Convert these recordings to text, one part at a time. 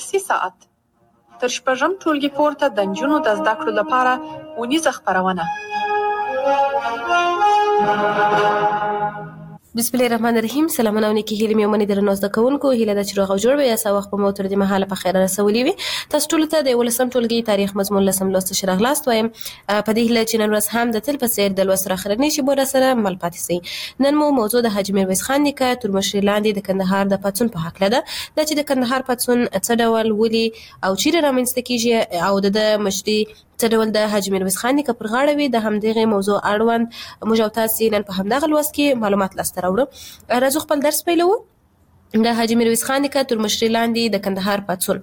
درسي ساعت تر 6 ټولګي پورته د نجونو د زده کړو لپاره اونیزه خپرونه. بسم الله الرحمن الرحیم. سلامونه او نیکی هیلې مې ومنې درنو زده کوونکو. هیله ده چې روغ او جوړ به یاست او وخت په مو تر دې مهاله په خیر رسولي وي. تاسو ټولو ته د 11م ټولګي تاریخ مضمون لسم لوست ښه راغلاست وایم. په دې هیله چې نن ورځ هم د تل په څېر د لوست اخرنۍ شیبو راسره مل پاتې سئ. نن مو موضوع د حاجي میرویس خان نیکه تر مشرۍ لاندې د کندهار د پاڅون په هکله ده. دا چې د کندهار پاڅون څه ډول، ولې او چیرې رامنځته کیږي او د مشري څه ډول د حاجي میرویس خان نیکه پر غاړه وي، د همدغې موضوع اړوند موږ او تاسې نن په همدغه لوست کې معلومات لاسته راوړو. راځو خپل درس پیلوو. د حاجي میرویس خان نیکه تر مشرۍ لاندې د کندهار پاڅون.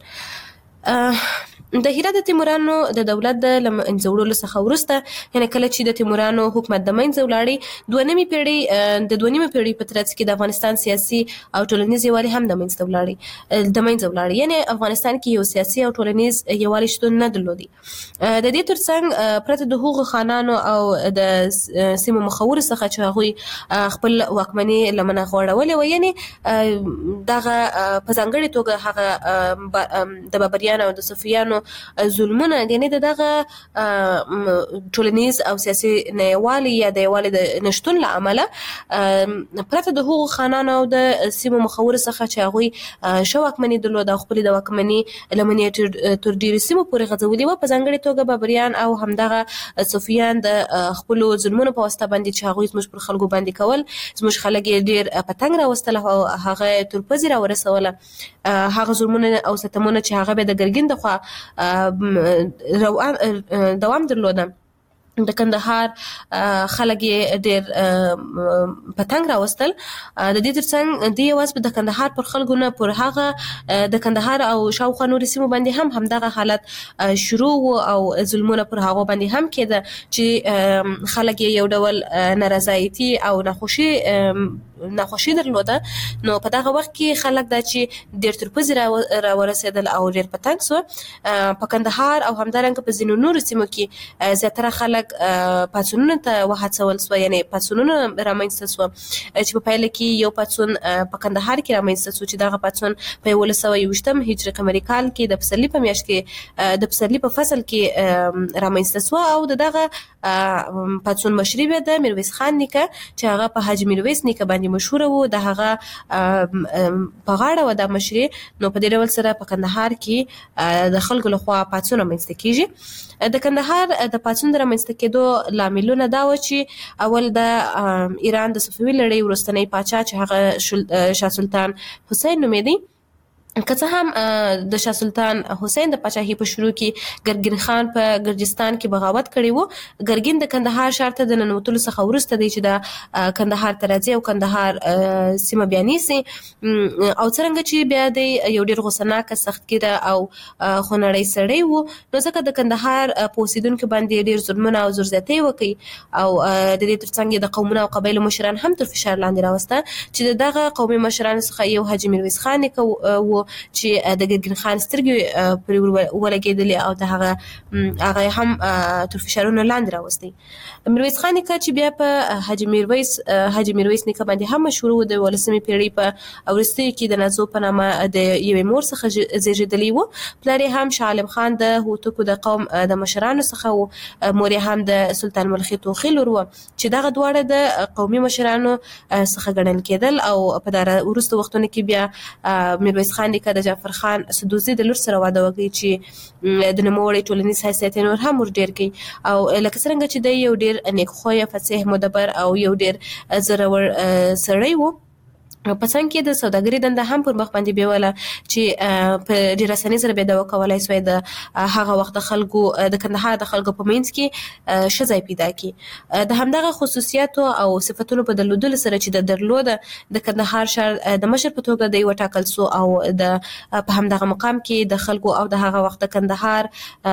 د هرات د تیمورانو د دولت د منځه وړلو څخه وروسته، یعنې کله چې د تیمورانو حکومت د منځه ولاړی، د دوه نیمې پېړۍ په ترڅ کې د افغانستان سیاسي او ټولنیز یووالی هم د منځه ولاړی، یعنې افغانستان کې یو سیاسي او ټولنیز یووالی شتون نه درلودي. د دې ترڅنګ پرته د هغو خانانو او د سیمو مخورو څخه چې هغوی خپل واکمني لمنه غوړولې وه، یعنې دغه په ځانګړې توګه هغه د بابریانو او د صفویانو ظلمونه، یعنې دغه ټولنیز او سیاسي یووالی یا د یووالي د نشتون له امله پرته د هغو خانانو او د سیمو مخورو څخه چې هغوی ښه واکمني درلوده او خپلې د واکمني لمنې تر ډېرو سیمو پورې غځولې وه، په ځانګړې توګه بابریان او همدغه صفویان د خپلو ظلمونو په واسطه باندې چې هغوی زموږ پر خلکو باندې کول، زموږ خلک یې ډېر په تنګ راوستل او هغه تر پزې راورسوله. هغه ظلمونه او ستمونه چې هغه به د ګرګین د خوا دوام درلوده، د کندهار خلک یې ډېر په تنګ راوستل. د دې ترڅنګ دې یوازې د کندهار پر خلکو نه، پر هغه د کندهار او شاوخوا نورې سیمو باندې هم همدغه حالت شروع و او ظلمونه پر هغو باندې هم کېده چې خلک یې یو ډول نارضایتي او ناخوشي درلوده. نو په دغه وخت کې خلک دا چې ډېر تر پزې راورسېدل او ډېر په تنګ سوه. په کندهار او همدارنګه په ځینو نورو سیمو کې زیاتره خلک پاڅونونو ته وهڅول سوه، یعنې پاڅونونه رامنځته سوه چې په پایله کې یو پاڅون په کندهار کې رامنځته سو چې دغه پاڅون په 1121 هجري قمري کال کې د پسرلي په میاشت کې د پسرلي په فصل کې رامنځته سوه او دغه پاڅون مشري به د میرویس خان نیکه چې هغه په حاجي میرویس نیکه باندې مشهوره و، د هغه په غاړه و دا مشري. نو په دې ډول سره په کندهار کې د خلکو لخوا پاڅون رامنځته کیږي. د کندهار د پاڅون د رامنځته کېدو لاملونه دا و چې اول د ایران د صفوي لړۍ وروستنی پاچا چې هغه شاه سلطان حسین نومېدی، که څه هم د شاه سلطان حسین د پاچاهۍ په شروع کې ګرګین خان په ګرجستان کې بغاوت کړی و. ګرګین د کندهار ښار ته د ننوتلو څخه وروسته دی چې د کندهار ته راځي او کندهار سیمه بیا نیسي، او څرنګه چې بیا دی یو ډېر غوسناکه، سختګیره او خونړی سړی و، نو ځکه د کندهار په اوسېدونکو باندې ډېر ظلمونه او زورزیاتۍ وکړي او د دې ترڅنګ یې د قومونو او قبایلو مشران هم تر فشار لاندې راوسته چې د دغه قومي مشرانو څخه یو حاجي میرویس خان نیکه و چې د ګرګین خان سترګې پرې ولګېدلې او د هغه هم تر فشارونو لاندې راوستی. میرویس خان نیکه چې بیا په حاجي میرویس نیکه باندې هم مشهور و، د 11مې پېړۍ په وروستیو کې د نازو په نامه د یوې مور څخه زېږېدلی و. پلار یې هم شاه عالم خان د هوتکو د قوم د مشرانو څخه و، مور یې هم د سلطان ملخي توخي لور وه چې دغه دواړه د قومي مشرانو څخه ګڼل کېدل. او په وروستو وختونو کې بیا میرویس خان نیکه د جعفر خان سدوزي د لور سره واده وکړي چې د نوموړی ټولنیز حیثیت یې نور هم ور ډېر کړي، او لکه څرنګه چې دی یو ډېر نیکخویه، فصیح، مدبر او یو ډېر زړور سړی و. په څنګ کې د سوداګرۍ دنده هم پر مخ باندې بیوله چې په ډېر اسانۍ سره به دا وکولای سوی د هغه وخت د خلکو د کندهار د خلکو په منځ کې ښه ځای پیدا کړي. د همدغه خصوصیاتو او صفتونو په درلودلو سره چې د درلوده د کندهار ښار د مشر په توګه دی وټاکل سو او په همدغه مقام کې د خلکو او د هغه وخت د کندهار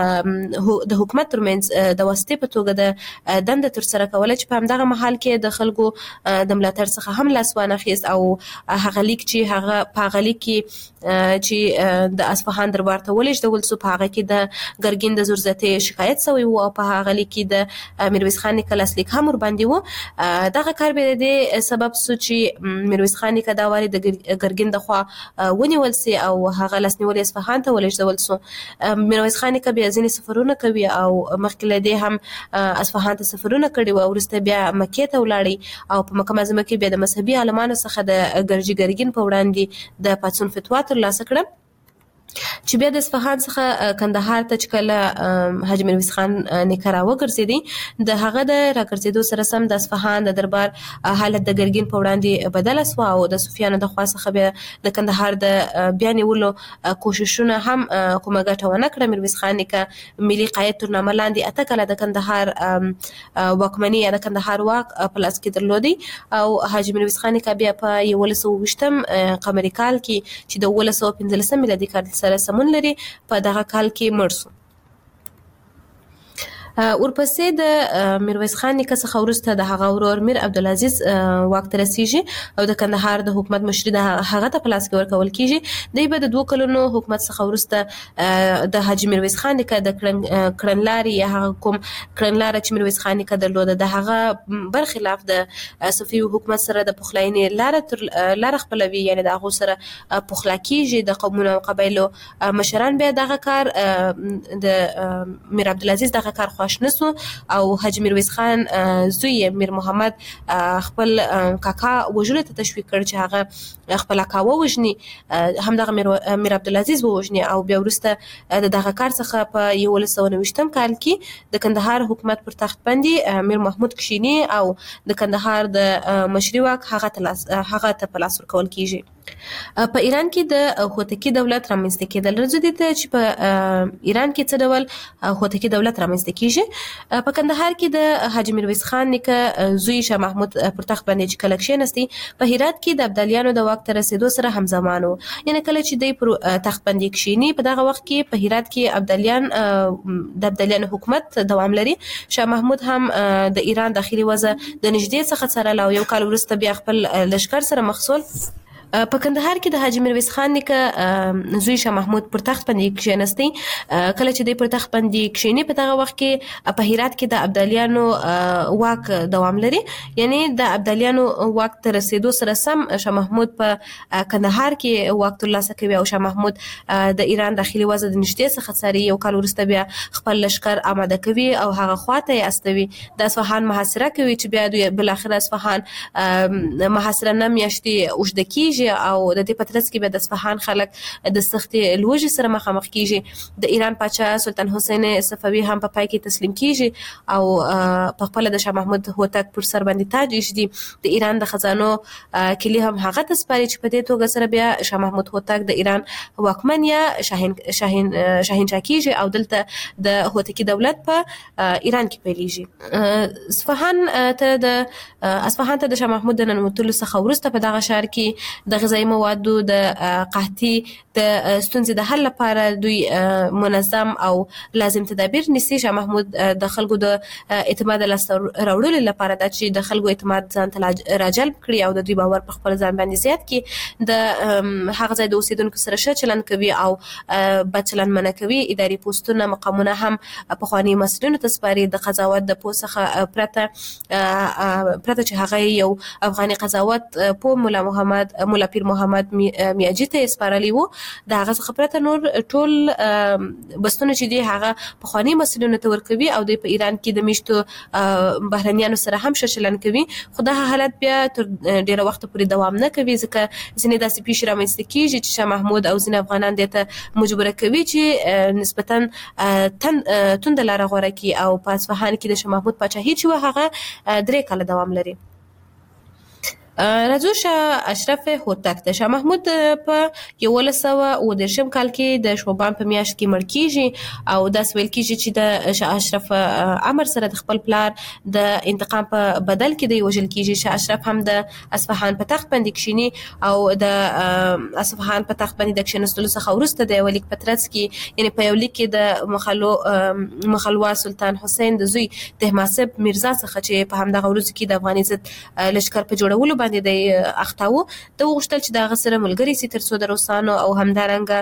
د حکومت ترمنځ د واسطې په توګه د دنده ترسره کوله چې په همدغه محل کې د خلکو د ملاتړ څخه هم لاس وانخیست او هغه لیک چې هغه په هغه لیک کې چې د اصفهان دربار ته ولېږدول سو په هغه کې د ګرګین د زورزتۍ شکایت شوی و او په هغه لیک کې د میرویس خان نیکه لاسلیک هم ورباندې و. دغه کار به د سبب سو چې میرویس خان نیکه دا واري د ګرګین د خوا ونیول سي او هغه لاسنیول اصفهان ته ولېږدول سو. میرویس خان نیکه بیا ځینې سفرونه کوي او مخکې له دې هم اصفهان ته سفرونه کړي و. وروسته بیا مکې ته ولاړی او په مکه معظمه کې بیا د مذهبي عالمانو څخه د ګرګین په وړاندې د پاڅون فتوا ترلاسه کړه چې بیا د اصفهان څخه کندهار ته چې کله حاجي میرویس خان نیکه راوګرځېدی د هغه د راګرځېدو سره سم د اصفهان د دربار حالت د ګرګین په وړاندې بدله سوه او د صوفیانو د خوا څخه بیا د کندهار د بیا نیولو کوششونه هم کومه ګټه ونه کړه. میرویس خان نیکه ملي قاید تر نامه لاندې اته کاله د کندهار واکمني یا د کندهار واک په لاس کې درلودی او حاجي میرویس خان نیکه بیا په 1920 قمري کال کې چې د 1915 میلادي کال سره سمون لري په دغه کال کې مړ شو. ورپسې د میرویس خان نیکه څخه وروسته د هغه ورور میر عبدالعزیز واک ته رسیږي او د کندهار د حکومت مشري د هغه ته په لاس کې ورکول کیږي. دی به د 2 کلونو حکومت څخه وروسته د حاجي میرویس خان نیکه د کړنلارې یا هغه کوم کړنلاره چې میرویس خان نیکه درلوده د هغه برخلاف د صفوي حکومت سره د پخلاینې لاره خپلوي، یعنی د هغو سره پخلا کیږي د قومونو او قبایلو مشران. بیا دغه کار د میر عبدالعزیز دغه کار خوښ نسو او حاجي میرویس خان زوی میر محمد خپل کاکا وژلو ته تشویق کړ چې هغه خپل کاکا ووژني، همدغه میر عبدالعزیز ووژني او بیا وروسته دغه کار څخه په 1929 کال کې د کندهار حکومت پر تخت باندې میر محمود کښینی او د کندهار د مشري واک هغه ته په لاس ورکول کیږي. په ایران کې د هوتکی دولت رامنځته کېدل رځو دي ته چې په ایران کې څه ډول هوتکی دولت رامنځته کیږي. په کندهار کې د حاجي میرویس خان نیکه زوی شاه محمود پر تخت باندې چې کله کښېنستی په هرات کې د ابدالیانو د واک ته رسېدو سره همزمان و، یعنی کله چې دی پر تخت باندې کښېني په دغه وخت کې په هرات کې د ابدالیانو حکومت دوام لري. شاه محمود هم د ایران داخلي وضع د نږدې څخه څارله او یو کال وروسته بیا خپل لښکر سره مخ شول. په کندهار کې د حاجي میرویس خان نیکه زوی شاه محمود پر تخت باندې کښېنستی. کله چې دی پر تخت باندې کښېني په دغه وخت کې په هرات کې د ابدالیانو واک دوام لري، یعنی د ابدالیانو واک ته رسېدو سره سم شاه محمود په کندهار کې واک ترلاسه کوي او شاه محمود د ایران داخلي وضع د نږدې څخه څاري. یو کال وروسته بیا خپل لښکر آماده کوي او هغه خواته یې استوي، د اصفهان محاصره کوي چې بیا دوی بالاخره اصفهان محاصره 9 میاشتې اوږده کیږي او د دې په ترڅ کې به د اصفهان خلک د سختې لوږې سره مخامخ کیږي. د ایران پاچا سلطان حسین صفوي هم په پای کې تسلیم کیږي او په خپل د شاه محمود هوتک پر سر باندې تاج ایږدي. د ایران د خزانو کلی هم هغه ته سپاري چې په دې توګه سره بیا شاه محمود هوتک د ایران واکمن یا شاهنشاه کیږي او دلته د هوتکی دولت په ایران کې پیلېږي. اصفهان ته د شاه محمود د ننوتلو څخه وروسته په دغه ښار کې د غذایی موادو د قحطي د ستونزې د حل لپاره دوی منظم او لازم تدابیر نیسي. شاه محمود د خلکو د اعتماد لاسته راوړلو لپاره دا چې د خلکو اعتماد ځان ته راجلب کړي او د دوی باور په خپل ځان باندې زیات کړي، د هغه ځای د اوسیدونکو سره ښه چلند کوي او بد چلند منع کوي. اداري پوسټونه مقامونه هم پخواني مسؤلینو ته سپاري د قضاوت د پوست څخه پرته چې هغه یو افغاني قضاوت په مولا پیر محمد میاجي ته سپارلی وو. د هغه څخه پرته نور ټول بستونه چې دی هغه پخواني مسؤلینو ته ورکوي او د په ایران کې د میشتو بهرنیانو سره هم ښه چلند کوي. خو دا حالت بیا تر ډیره وخت پورې دوام نه کوي ځکه ځینې داسې پیښې رامنځته کیږي چې شاه محمود او ځینې افغانان دې ته مجبوره کوي چې نسبتا تند لاره غوره کړي او په اصفهان کې د شاه محمود پاچاهي چې وه هغه 3 کاله دوام لري. راځو شاه اشرف هوتک د شاه محمود په 1919 کال کې د شوبان په میاشت کې مړ کیږي او داس ویل کیږي چې د شاه اشرف امر سره د خپل پلار د انتقام په بدل کې دی وژل کیږي. شاه اشرف هم د اصفهان په تخت باندې کښینی او د اصفهان په تخت باندې د کښینستلو څخه وروسته د ولیک پترڅ کې یعنی په یو لیک کې د مخلوا سلطان حسین د زوی طهماسب میرزا څخه چې په همدغه ورځ کې د افغاني ضد لښکر په جوړولو باندې د اختاوه د وغوښتل چې د غسر ملګری سي تر څو د روسانو او همدارنګه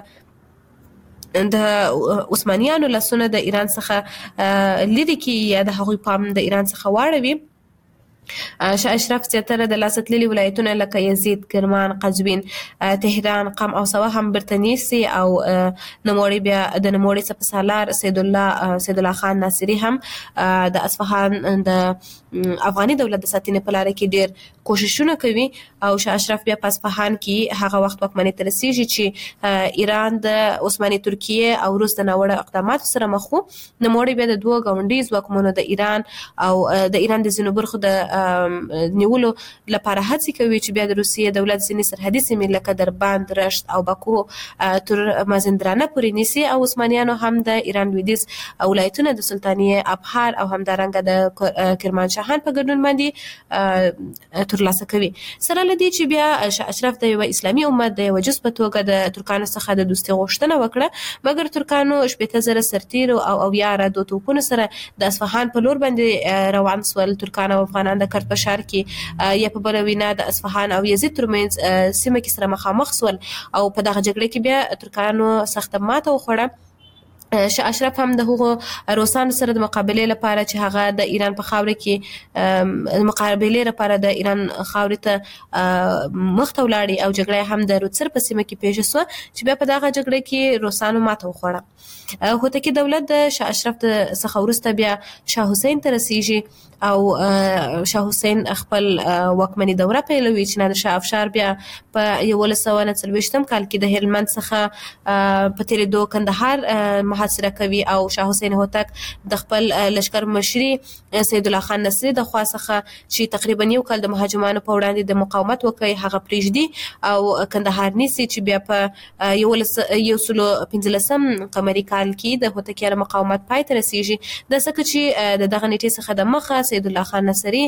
د عثمانیانو لاسونه د ایران څخه لري کې یا د هغوی پام د ایران څخه واړوي. شاه اشرف زیاتره د لاسه تللي ولایتونه لکه یزید، کرمان، قزوین، تهران، قم او سواه هم برته نیسي او نوموړي بیا د نوموړي سپهسالار سید الله خان ناصري هم د اصفهان د افغاني دولت د ساتنې په لاره کې ډېر کوششونه کوي او شاه اشرف بیا په اصفهان کې هغه وخت واکمنۍ ته رسیږي چې ایران د عثماني ترکیې او روس د ناوړه اقداماتو سره مخ وو. نوموړي بیا د دوه ګاونډي ځواکمنو د ایران او د ایران د ځینو برخو د نیولو لپاره هڅې کوي چې بیا د روسیې دولت ځینې سرحدي سیمې لکه دربند، رشت او باکو تر مازندرانه پورې نیسي او عثمانیانو هم د ایران لویدیځ ولایتونه د سلطانیې ابحار او همدارنګه د کرمانشاهان په ګډون باندې ترلاسه کوي. سره له دې چې بیا شاه اشرف د یو اسلامي امت د یو جز په توګه د ترکانو څخه د دوستۍ غوښتنه وکړه، مګر ترکانو 18,000 سرتیرو او 11 توپونو سره د اصفهان په لور باندې روان سول. ترکان او افغانان د کرد په ښار کې یا په بله وینا د اصفهان او یزید ترمنځ سیمه کې سره مخامخ سول او په دغه جګړه کې بیا ترکانو سخته ماته وخوړه. شاه اشرف هم د هغو روسانو سره د مقابلې لپاره چې هغه د ایران په خاوره کې مقابلې لپاره د ایران خاورې ته مخ ته ولاړې او جګړه هم د روتسر په سیمه کې پیښه سوه چې بیا په دغه جګړه کې روسانو ماته وخوړه. هوتکي دولت د شاه اشرف څخه وروسته بیا شاه حسین ته رسیږي او شاه حسین خپل واکمني دوره پیلوي چې نادر شاه افشار بیا په 1940 کال کې د هلمند څخه په تیریدو کندهار محاصره کوي او شاه حسین هوتک د خپل لشکر مشري سید الله خان نصري د خوا څخه چې تقریبا یو کال د مهاجمانو په وړاندې د مقاومت وکړي هغه پریږدي او کندهار نیسي چې بیا په 1915 قمري کال کې د هوتکیانو مقاومت پای ته رسیږي. د ځکه چې دغه نیټې څخه د مخه سید الله خان ناصري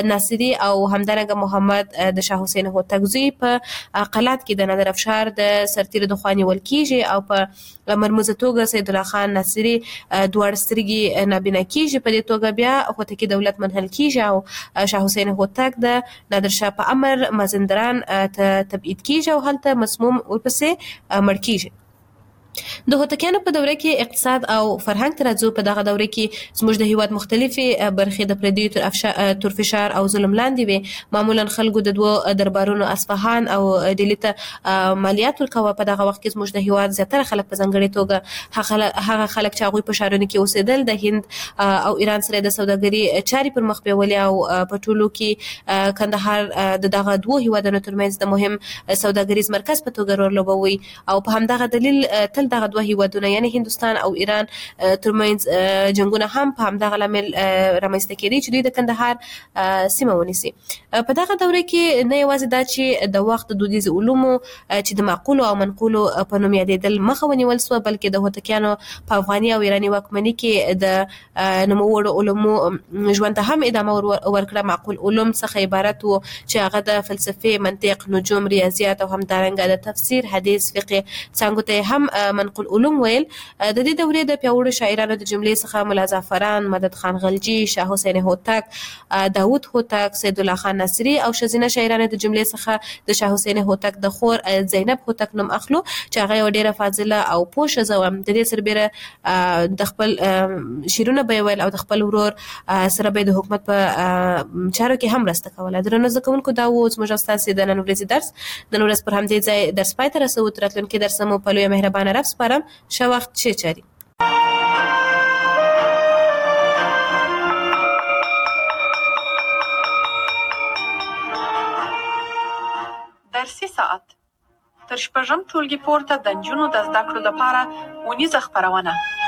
او همدارنګه محمد د شاه حسین هوتک زوی په قلات کې د نادر افشار د سرتیرو د خوا نیول کیږي او په مرموزه توګه سید الله خان ناصري دواړه سترګې نابینا کیږي. په دې توګه بیا هوتکي دولت منحل کیږي او شاه حسین هوتک د نادر شاه په امر مازندران ته تبعید کیږي او هلته مسموم ورپسې مړ کیږي. د هوتکیانو په دوره کې اقتصاد او فرهنګ ته راځو. په دغه دوره کې زموږ د هیواد مختلفې برخې د پردیو تر فشار او ظلم لاندې وي. معمولا خلکو د دوه دربارونو اصفهان او ډیلي ته مالیات ورکوه. په دغه وخت کې زموږ د هیواد زیاتره خلک په ځانګړې توګه هغه خلک چې هغوی په ښارونو کې اوسېدل د هند او ایران سره د سوداګري چارې پر مخ بیولې او په ټولو کې کندهار د دغه دوه هیوادونو ترمنځ د مهم سوداګریز مرکز په توګه رول لوبوي او په همدغه دلیل دغه دوه هیوادونه یعنی هندوستان او ایران ترمنځ جنگونه هم په همدغه لامل رامنځته کېدي چې دوی د کندهار سیمه ونیسي. په دغه دوره کې نه یوازې دا چې د وخت د دودیز علومو چې د معقولو او منقولو په نوم یادېدل مخه ونیول سوه، بلکې د هوتکیانو په افغاني او ایراني واکمني کې د نوموړو علومو ژوند ته هم ادامه ورکړه. معقول علوم څخه عبارت وو چې هغه د فلسفې، منطق، نجوم، ریاضیات او همدارنګه د تفسیر، حدیث، فقه څانګو ته هم منقول علوم ویل. د دې دورې د پیاوړو شاعرانو د جملې څخه ملا زعفران، مدد خان غلجي، شاه حسین هوتک، داود هوتک، سید الله خان ناصري او ښځینه شاعرانو د جملې څخه د شاه حسین هوتک د خور زینب هوتک نوم اخلو چې هغه یو ډیره فاضله او پوه ښځه وه. د دې سربیره د خپل شعرونه به یې ویل او د خپل ورور سره به د حکومت په چارو کې هم مرسته کوله. درنو زده کوونکو، دا و زموږ او ستاسې د نن ورځې درس. نن ورځ پر همدې ځای درس پای ته رسوو. تر راتلونکي درس مو په لویه مهربانه رب سپارم. ښه وخت، ښې چارې. درسي ساعت تر شپږم ټولګي پورته د نجونو د زده کړو لپاره اونیزه خپرونه.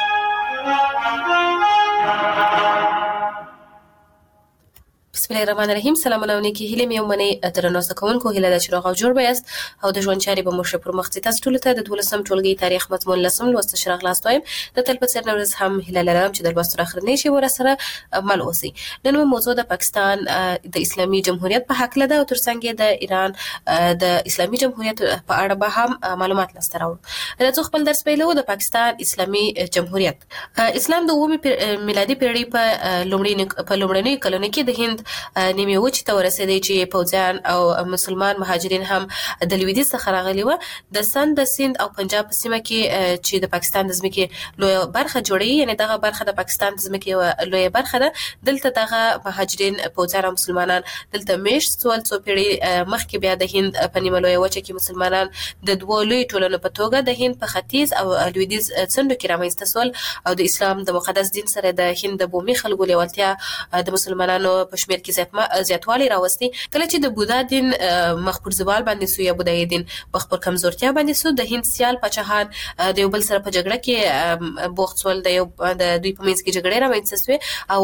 بسم الله الرحمن الرحیم. سلامونه او نیکې هیلې مې ومنئ. درنو زده کوونکو، هیله ده چې روغ او جوړ به یاست او د ژوند چارې به مو ښه پر مخ ځي. تاسو ټولو ته د 12م ټولګي تاریخ مضمون 10 لوست ښه راغلاست وایم. د تل په څېر نن ورځ هم هیله لرم چې د لوست تر اخرنۍ شی ورسره مل اوسئ. نن مو موضوع د پاکستان د اسلامي جمهوریت په هکله ده او ترڅنګ د ایران د اسلامي جمهوریت په اړه به هم معلومات لاسته راوړو. راځو خپل درس پیلوو. د پاکستان اسلامي جمهوریت. اسلام د 9 میلادي پیړۍ په لومړنیو کلونو کې د هند نیمې وچې ته ورسېدی چې پوځیان او مسلمان مهاجرین هم د لویدیځ څخه راغلي وو. د سند، سند او پنجاب په سیمه کې چې د پاکستان د ځمکې لویه برخه جوړوي، یعنی دغه برخه د پاکستان د ځمکې یوه لویه برخه ده. دلته دغه مهاجرین پوځیان او مسلمانان دلته میشت سول. څو پیړۍ مخکې بیا د هند په نیمه لویه وچه کې مسلمانان د دوو لویو ټولنو په توګه د هند په ختیځ او لویدیځ څنډو کې رامنځته سول، او د اسلام د مقدس دین سره د هند د بومي خلکو لیوالتیا د مسلمانانو په شمېر کې زیاتوالی راوستی. کله چې د بودا دین مخ پر زوال باندې سو یا بودایي دین مخ پر کمزورتیا باندې سو، د هند سیال پاچاهان د یو بل سره په جګړه کې بوخت سول، د دوی په منځ کې جګړې رامنځته سوې،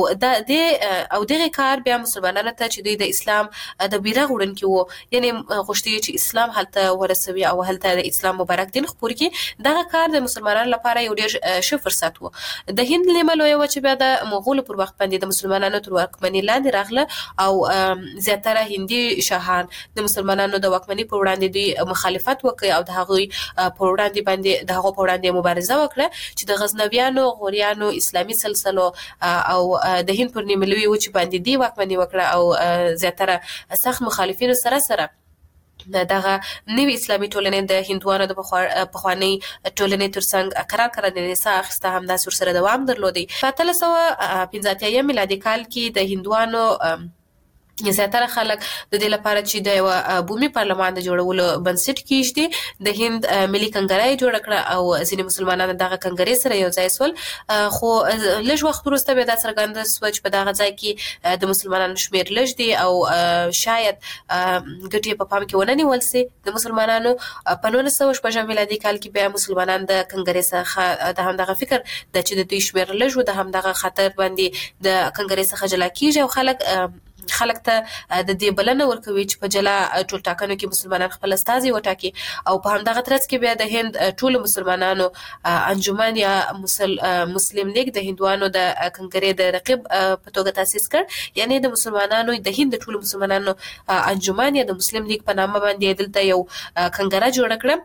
او دغه کار بیا مسلمانانو ته چې دوی د اسلام د بیرغ وړونکي وو، یعنی غوښتي چې اسلام هلته ورسوي او هلته د اسلام مبارک دین خپور کړي. دغه کار د مسلمانانو لپاره یو ډیر ښه فرصت وو. د هند نیمه لویه وچه بیا د مغولو پر وخت باندې د مسلمانانو تر واکمنۍ لاندې راغله، او زیاتره هندي شاهان د مسلمانانو د واکمنۍ په وړاندې دوی مخالفت وکړ او د هغوی په وړاندې مبارزه وکړه چې د غزنویانو، غوریانو، اسلامي سلسلو او د هند پر نیمه لویه وچه باندې دی واکمنۍ وکړه، او زیاتره سخت مخالفینو سره دغه نوې اسلامي ټولنې د هندوانو د پخوانۍ ټولنې ترڅنګ قرار د نساء اخیسته همداسې ورسره دوام درلودی. په 1885 میلادي کال کې د هندوانو زیاتره خلک د دې لپاره چې د یو بومي پارلمان د جوړولو بنسټ کیږدي، د هند ملي کنګره جوړ کړه او ځینې مسلمانان دغه کنګرې سره یو ځای سول. خو لږ وخت وروسته بیا دا څرګنده سوه چې په دغه ځای کې د مسلمانانو شمیر لږ دی او شاید ګټې په پام کې ونه نیول سي د مسلمانانو. په 1906 میلادي کال کې بیا مسلمانان د کنګرې څخه د همدغه فکر د چې د دوی شمیر لږ و، د همدغه خطر باندې د کنګرې څخه جلا کیږي او خلک ته د دې بلنه ورکوي چې په جلا ټولټاکنو کې مسلمانان خپل استازي وټاکي. او په همدغه ترڅ کې بیا د هند ټول مسلمانانو انجمن یا مسلم لیگ د هندوانو د کنګرې د رقیب په توګه تاسیس کړ، یعنی د مسلمانانو د هند ټول مسلمانانو انجمن یا د مسلم لیگ په نامه باندې دلته یو کنګره جوړ کړه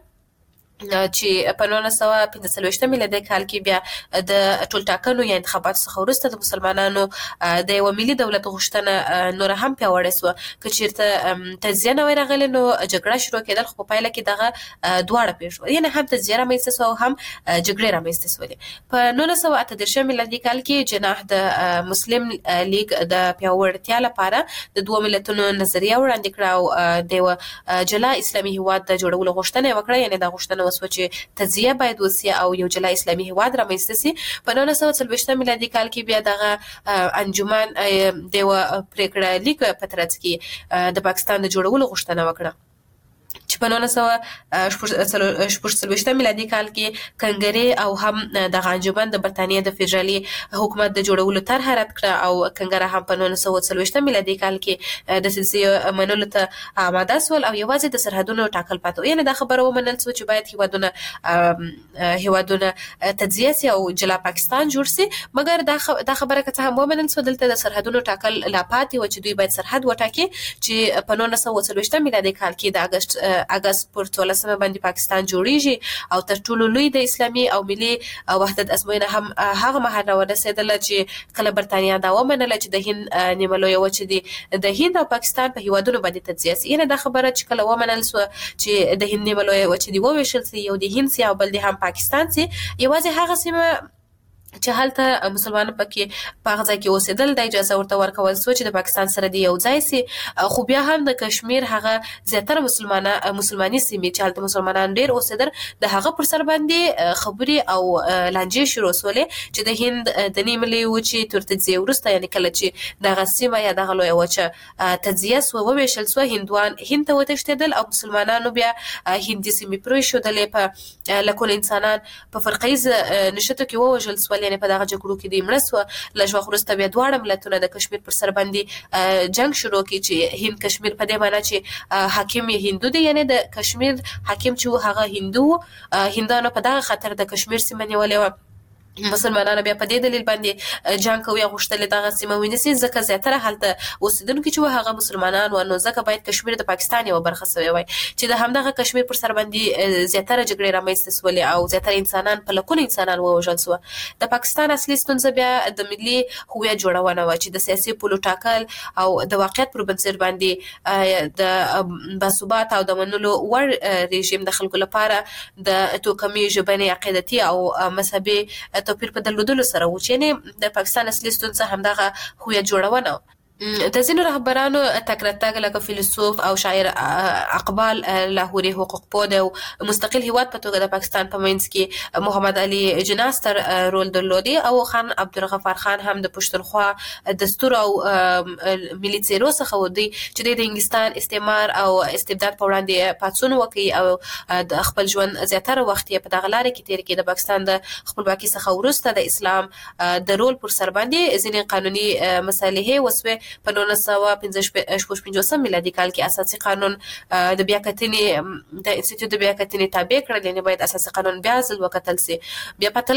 چې په 1945 میلادي کال کې بیا د ټولټاکنو یا انتخاباتو څخه وروسته د مسلمانانو د یو ملي دولت غوښتنه نور هم پیاوړې سوه. که چیرته تجزیه نه وای راغلې نو جګړه شروع کېدل، خو په پایله کې دغه دواړه پېښ شول، یعنی هم تجزیه رامنځته سوه او هم جګړې رامنځته سولې. په 1938 میلادي کال کې جناح د مسلم لیگ د پیاوړتیا لپاره د دوه ملتونو نظریه وړاندې کړه او د یو جلا اسلامي هیواد د جوړولو غوښتنه وکړه، یعنی دا غوښتنه وسوه چې تجزیه باید وسي او یو جلا اسلامي هیواد رامنځته سي. په 1940 میلادي کال کې بیا دغه انجمن د پریکړه لیک په ترڅ کې د پاکستان د جوړولو غوښتنه وکړه چې په 1940 میلادي کال کې کنګرې او هم د انجمن د برتانیې د فدرالي حکومت د جوړولو طرحه رد کړه، او کنګره هم په 1940 میلادي کال کې د تجزیه منلو ته آماده سول او یوازې د سرحدونو ټاکل پاتې. یعنی دا خبره ومنل سو چې باید هیوادونه تجزیه سي او جلا پاکستان جوړ سي، مګر دا خبره که څه هم ومنل سو دلته د سرحدونو ټاکل لا پاتې و چې دوی باید سرحد وټاکي چې په 1940 میلادي کال کې د اگست پر 14 باندې پاکستان جوړیږي او تر ټولو لوی د اسلامي او ملي وحدت ازموینه هم هغه مهال ورسېدله چې کله برتانیا دا ومنله چې د هند نیمه لویه وچه دي د هند او پاکستان په هیوادونو باندې تجزیه سي. یعنی دا خبره چې کله ومنل سو چې د هند نیمه لویه وچه دي وویشل سي، یو د هند سي او بل د هم پاکستان سي، یوازې هغه سیمه چې هلته مسلمانانو پکې په هغه ځای کې اوسېدل د اجازه ورته ورکول سو چې د پاکستان سره دی یو ځای سي. خو بیا هم د کشمیر هغه زیاتره مسلماني سیمې چې هلته مسلمانان ډېر اوسېدل، د هغه پر سر باندې خبرې او لانجې شروع سولې چې د هند د نیمې لویې وچې تر تجزیې وروسته، یعنی کله چې دغه سیمه یا دغه لویه وچه تجزیه سوه وویشل سوه، هندوان هند ته وتښتېدل او مسلمانانو بیا هندي سیمې پرېښودلې، په لکونه انسانان په فرقیز نښتو کې ووژل سول، یعنی په دغه جګړو کې دوی مړه سوه. لږ وخت وروسته بیا دواړه ملتونه د کشمیر پر سر باندې جنګ شروع کړي چې هند کشمیر په دې معنی چې حاکم یې هندو دی، یعنی د کشمیر حاکم چې هغه هندو، هندانو په دغه خاطر د کشمیر سیمه نیولې وه مسلمانانو بیا په دې دلیل باندې جنگ کوي او غوښتل دغه سیمه ونیسي ځکه زیاتره هلته اوسیدونکي چې هغه مسلمانان و نو ځکه باید کشمیر د پاکستان یو برخه شوی وای چې د همدغه کشمیر پر سر باندې زیاتره جګړې رامنځته شولې او زیاتره انسانان په لکونو انسانان ووژل شو. د پاکستان اصلي ستونزه بیا د ملي هویت جوړونه و چې د سیاسي پولو ټاکل او د واقعیت پر بنسټ باندې د باثبات او د منلو وړ رژیم د خلکو لپاره د توکمي ژبني عقیدتي او مذهبي توپیر په درلودلو سره و چې د پاکستان اصلي ستونزه همدغه هویت جوړونه د ځینو رهبرانو تګ راتګ لکه فیلسوف او شاعر اقبال لاهوري حقوق پوه او مستقل هیواد په توګه د پاکستان په منځ کې محمد علي جناح ستر رول درلودي او خان عبدالغفار خان هم د پښتونخوا دستور او ملي څیرو څخه ودی چې د انګلستان استعمار او استبداد په وړاندې پاتسون وکي او د خپل ژوند زیاتره وخت په دغه لارې کې تیر کړي. د پاکستان د خپلواکۍ څخه وروسته د اسلام د رول پر سر باندې ځینې قانوني مصالحې وسوي. په 1955 میلادي کال کې اساسي قانون د بیاکتنې د انسټیټیوټ د بیاکتنې تابع کړل، یعنی باید اساسي قانون بیا ځل وکتل سي. بیا په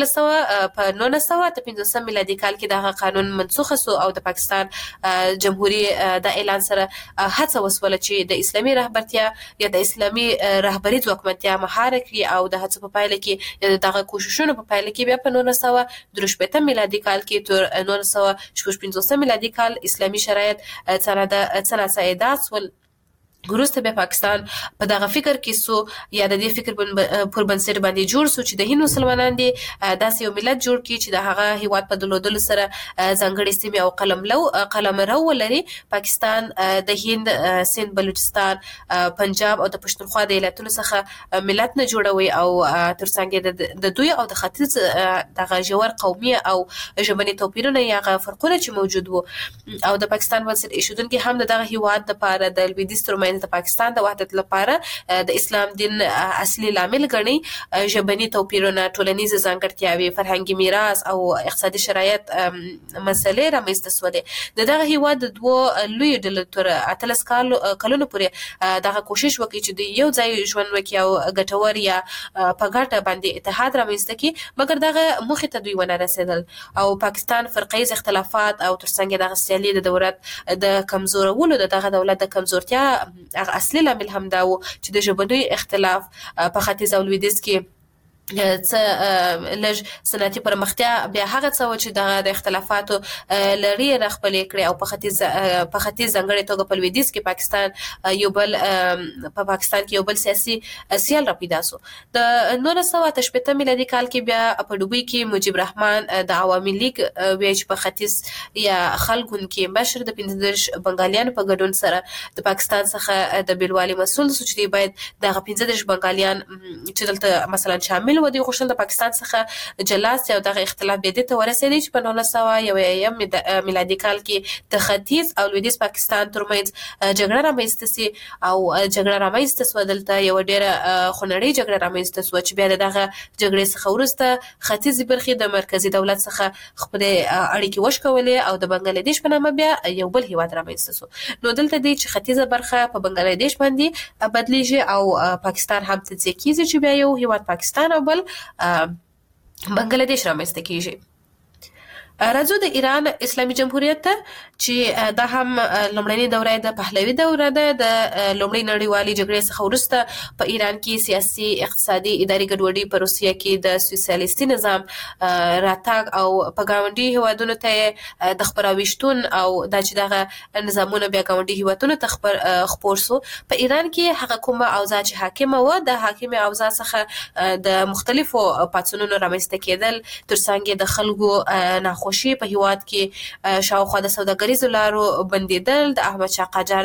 1955 میلادي کال کې دا قانون منسوخ شو او د پاکستان جمهوریت د اعلان سره هڅه وسوله چې د اسلامي رهبرتیا یا د اسلامي رهبری ځواکمنتیا مهار کړي او د هڅو په پایله کې دغه کوششونو په پایله کې بیا په 1963 میلادي کال کې تر 1955 میلادي کال اسلامي شرایط څنګه سعادت ول وروسته به پاکستان په دغه فکر کې سو یا د دې فکر پر بنسټ باندې جوړ سو چې د هند مسلمانان دي داسې یو ملت جوړ کړي چې د هغه هیواد په دلودل سره ځانګړي سیمې او قلمرو ولري. پاکستان د هند، سند، بلوچستان، پنجاب او د پښتونخوا د ایالتونو څخه ملت نه جوړوي او ترڅنګ د دوی او د ختیځ دغه ژور قومي او ژبني توپیرونه یا فرقونه چې موجود وو او د پاکستان بنسټ ایښودونکي هم دغه هیواد لپاره د لویدیځ ترمنځ د پاکستان د وحدت لپاره د اسلام دین اصلي لامل ګڼي. ژبني توپیرونه، ټولنیز ځانګړتیاوې، فرهنګي میراث او اقتصادي شرایط مسلې رامنځته شولې. دغه هیواد د دوه لوی ډلو تر 13 کلونو پورې دغه کوشش وکړي چې د یو ځای ژوند وکړي او ګټور یا په ګټه باندې اتحاد رامنځته کړي، مګر دغه موخې ته دوی ونه رسیدل او پاکستان فرقیز اختلافات او ترڅنګ دغه سیالي د دولت د کمزورولو دغه دولت د کمزورتیا هغه اصلي لامل هم دا و چې د ژبني اختلاف په ختیځ او لویدیځ کې لږ صنعتي پرمختیا بیا هغه څه چې د اختلافاتو لري راخپلې کړي او په ختیځ ځانګړې توګه په لویدیځ کې پاکستان کې یو بل سیاسي سیال را پیدا شو. د 1988 میلادي کال کې بیا په دوبۍ کې مجيب الرحمن د عوامي لیگ ویچ په ختیځ یا خلګون کې بشر د 15 بنگالیانو په ګډون سره د پاکستان څخه د بیلوالي مسول شو چې باید د 15 بنگالیان چې دلته مثلا شامل و دي غوښتل د پاکستان څخه جلاس او دغه اختلاف به دې ته ورسېدی چې په 1901 میلادي کال کې د ختیځ او لویدیځ پاکستان ترمنځ جګړه رامنځته سي او جګړه رامنځته سو. دلته یو ډېره خونړۍ جګړه رامنځته سو چې بیا دغه جګړې څخه وروسته ختیځ برخې د مرکزی دولت څخه خپل اړیکې وشکولې او د بنگلاديش په نامه بیا یو بل هیواد رامنځته سو. نو دلته دی چې ختیځه برخه په بنگلاديش باندې بدلیږي او پاکستان هم تجزیه کیږي چې بیا یو هیواد پاکستان او بل بنگلاديش رامنځته کیږي. راځو د ایران اسلامي جمهوریت ته چې دا هم لومړنۍ دوره د پهلوي دوره ده. د لومړۍ نړیوالې جګړې څخه وروسته په ایران کې سیاسي، اقتصادي، اداري ګډوډي، په روسیه کې د سوسیالیستي نظام راتګ او په ګاونډي هیوادونو ته د خپراویشتون او دا چې دغه نظامونه بیا ګاونډي هیوادونو ته خپور سو. په ایران کې هغه کومه اوضاع چې حاکمه و د حاکمه اوضاع څخه د مختلفو پاڅونونو رامنځته کېدل، ترڅنګ د خلکو ناخوښي په هیواد کې شاوخوا د سوداګریزو لارو بندیدل، د احمد شاه قاجار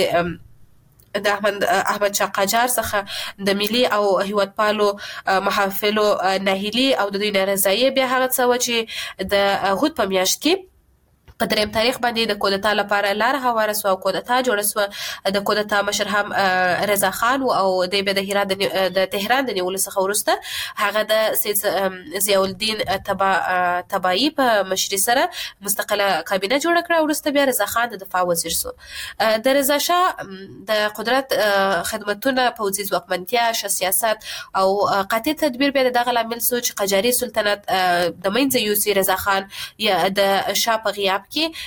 احمد شاه قاجار څخه د ملي او هیوادپالو محافلو ناهیلي او د دوی نارضایي بیا هغه څه و چې د هود په میاشت کې په دریم تاریخ باندې د کودتا لپاره لار هواره سوه او کودتا جوړه سوه. د کودتا مشر هم رضا خان او د بیا د تهران د نیولو څخه وروسته هغه د سید ضیاء الدین طباطبایی په مشري سره مستقله کابینه جوړه کړه. وروسته بیا رضا خان د دفاع وزیر سو. د رضا شاه د قدرت خدمتونه، پوځي ځواکمنتیا، سیاست او قاطع تدبیر بیا دغه لامل سو چې قاجاري سلطنت د منځه یوسي. رضا خان یا د شاه په غیاب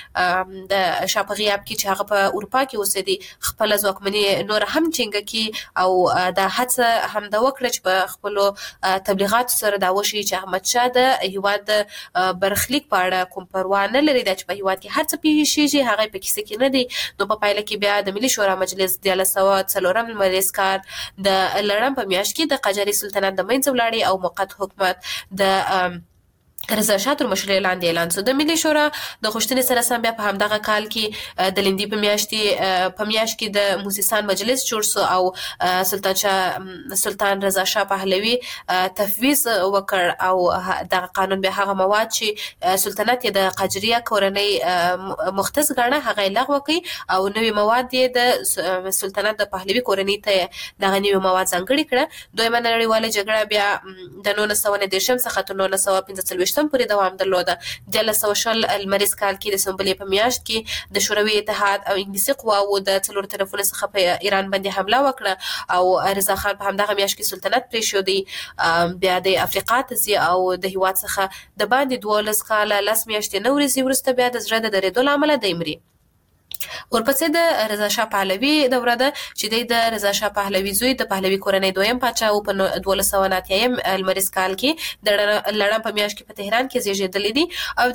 کې چې هغه په اروپا کې اوسېدي خپل ځواکمني نور هم ټینګه کړي او د هڅه هم د وکړه چې په خپل تبلیغاتو سره دا وشي چې احمد شاه د هیواد د برخلیک په اړه کوم پروا نه لري، دا چې په هیواد کې هر څه پیښیږي هغه په کیسه کې نه دي. نو په پایله کې بیا د ملي شورا مجلس 1904 لمریز کال د لړم په میاشت کې د قاجاري سلطنت د منځه ولاړې او موقت حکومت د رضا شاه تر مشرۍ لاندې اعلان سو. د ملي شورا د غوښتنې سره سم بیا په همدغه کال کې د لندي په میاشت کې د موسسان مجلس جوړ سو او سلطان رضا شاه پهلوي تفویض وکړ او دغه قانون به هغه مواد چې سلطنت یې د قاجاریه کورنۍ مختص ګڼه هغه لغوه کړي او نوې مواد یې د سلطنت د پهلوي کورنۍ ته دغه نوې مواد ځانګړي کړه. دویمه نړیواله جګړه بیا د 1919 څخه تر 1945 پورې دوام درلوده. 1920 لمریز کال کې د سنبلې په میاشت کې د شوروي اتحاد او انګلیسي قواوو د څلور طرفونو څخه په ایران باندې حمله وکړه او رضا خان په همدغه میاشت کې سلطنت پرېښودی. بیا د افریقا ته ځي او د هیواد څخه د باندې 12 کاله 10 میاشتې نه ورځي وروسته بیا د زړه د درېدو له امله دی مري. ورپسې د رضا شاه پهلوي دوره ده چې د رضا شاه پهلوي زوی د پهلوي کورنۍ دویم پاچا او په 1290 لمریز کال کې د لړم په میاشت کې په تهران کې زیږېدلی دي او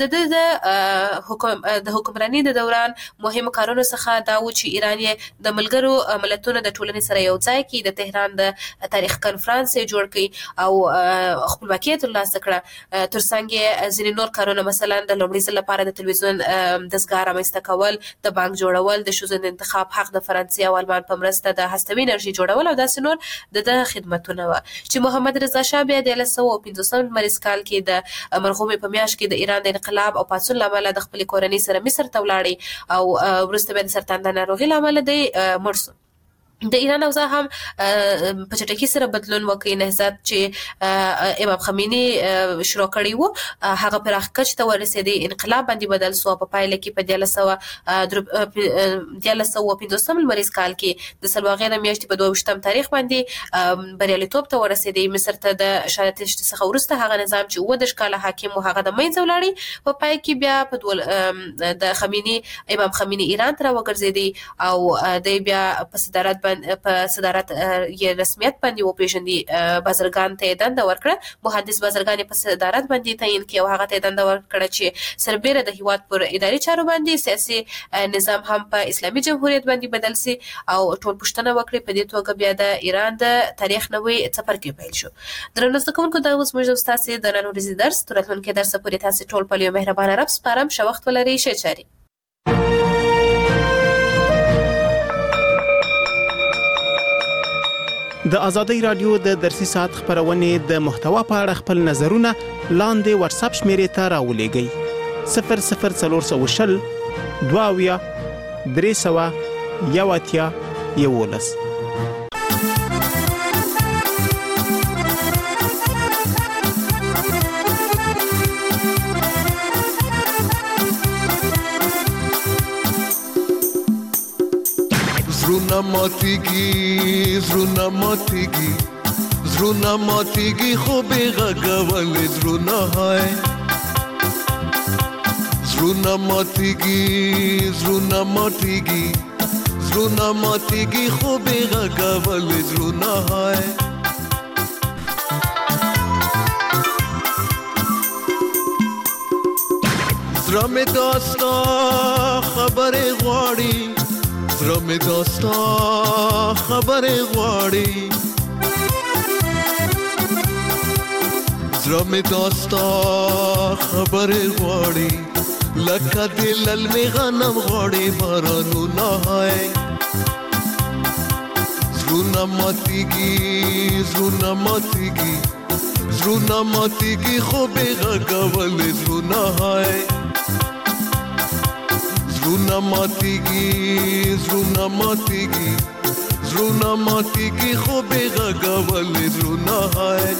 د حکمرانۍ د دوران مهمو کارونو څخه دا و چې ایران یې د ملګرو ملتونو د ټولنې سره یو ځای کړي، د تهران د تاریخ کنفرانس یې جوړ کړي او خپلواکي یې ترلاسه کړه. ترڅنګ یې ځینې نور کارونه مثلا د لومړي ځل لپاره د تلویزیون دستګاه رامنځته کول، د بانک جوړول، د ښځو د انتخاب حق د فرانسې او آلمان په مرسته د هستوي انرژي جوړول او داسې نور د خدمتونه وه چې محمد رضا شاه بیا د 1915 لمریز کال کې د مرغومي په میاشت کې د ایران د انقلاب او پاڅون له امله د خپلې کورنۍ سره مصر ته ولاړې او وروسته بیا د سرطان د ناروغۍ له امله دی مړ سو. د ایران اوضاع هم په چټکۍ سره بدلون وکړي. نهضت چې امام خمینی شروع کړی و هغه پراخ کچ ته ورسېدی، انقلاب باندې بدل سو. په پایله کې په 1915 لمریز کال کې د سلواغې د میاشتې په 22 تاریخ باندې بریالیتوب ته ورسېدی. مصر ته د شاه تشت څخه وروسته هغه نظام چې 19 کاله حاکم و هغه د منځه ولاړی. په پای کې بیا د خمینی امام خمینی ایران ته وګرځېدی او د بیا په صدارت یې رسمیت باندې وپېژندي. بازرګان ته دنده ورکړه، مهندس بازرګان په صدارت باندې تعین کړي او هغه ته دنده ورکړه چې سربېره د هیواد پر اداري چارو باندې سیاسي نظام هم په اسلامي جمهوریت باندې بدل سي او ټول پوښتنه وکړي. په دې توګه بیا د ایران د تاریخ نوې څپرکی پیل شو. درنو زده کوونکو دا اوس موږ ستاسو د نن ورځې درس تر راتلونکي درس پورې تاسو ټول په یو مهربانه رب سپارم. ښه وخت ولرئ. ښه چاري. د ازادۍ رادیو د درسي ساعت خبرونې د محتوا په اړه خپل نظرونه لاندې واتس اپ شمیرې ته راولېږئ. 00420 22 300 11. زرونا ماتیگی خوبی غگول زرونا های زرونا ماتیگی خوبی غگول زرونا های زرم داستا خبر غواړي زرم داستا خبر غواړي زرم داستا خبر غواړي لکه دلل می غنم غواړي بارانو نه هاي زرونا ماتیگی خوبی غگول زرونا هاي زړونه ماتیږي خو به غږولې زړونه هاي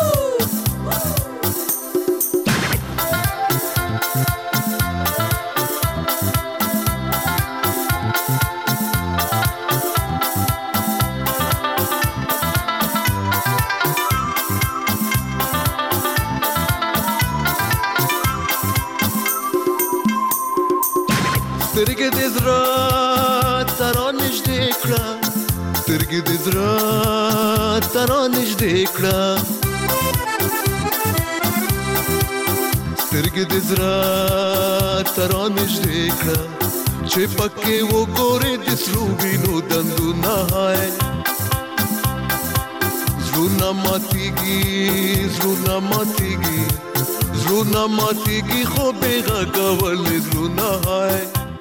سترګې دې زړه تر نږدې کړه سترګې دې زړه تر نږدې کړه سترګې دې زړه تر نږدې کړه چې پکې وګورې د سرو وینو دندونه هاي زړونه ماتیږي خو به غږولې زړونه هاي